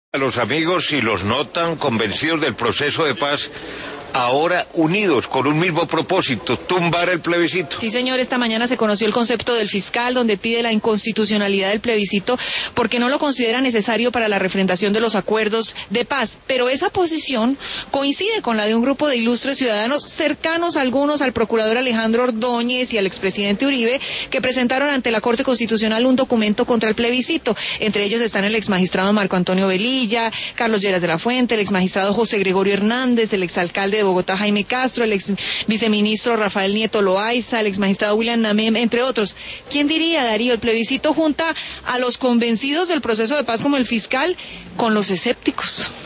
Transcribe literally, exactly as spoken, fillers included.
Los amigos y los notan convencidos del proceso de paz, ahora unidos con un mismo propósito, tumbar el plebiscito. Sí, señor, esta mañana se conoció el concepto del fiscal, donde pide la inconstitucionalidad del plebiscito porque no lo considera necesario para la refrendación de los acuerdos de paz. Pero esa posición coincide con la de un grupo de ilustres ciudadanos cercanos algunos al procurador Alejandro Ordóñez y al expresidente Uribe, que presentaron ante la Corte Constitucional un documento contra el plebiscito. Entre ellos están el exmagistrado Marco Antonio Velilla, Carlos Lleras de la Fuente, el exmagistrado José Gregorio Hernández, el exalcalde de Bogotá Jaime Castro, el ex viceministro Rafael Nieto Loaiza, el exmagistrado William Namem, entre otros. ¿Quién diría, Darío? El plebiscito junta a los convencidos del proceso de paz como el fiscal con los escépticos.